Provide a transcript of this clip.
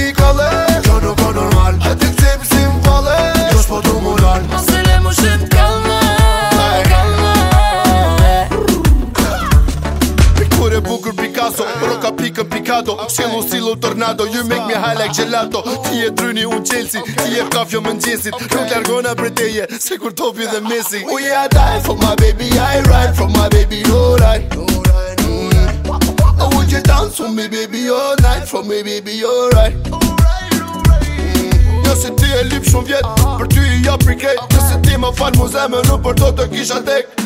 ti kalle, kjo nuk o normal. E ti këtip si m'falle, jo s'po du moral. Masele mu shit kalme, Picture bukur Picasso, roka pikën Picado, Cielo stilo tornado, you make me high like gelato. Ti e tryni unë Chelsea, ti e kafjo mëngjesit. Nuk largona për teje, se kur topi dhe Messi. Oh yeah, I die for my baby, I ride for my baby, no ride. Oh, would you dance for me baby all night, for me baby alright. Nëse ti e lip shumë vjet, për ty i jap riket. Nëse ti më fal mu zemën, nuk për do të kisha tek.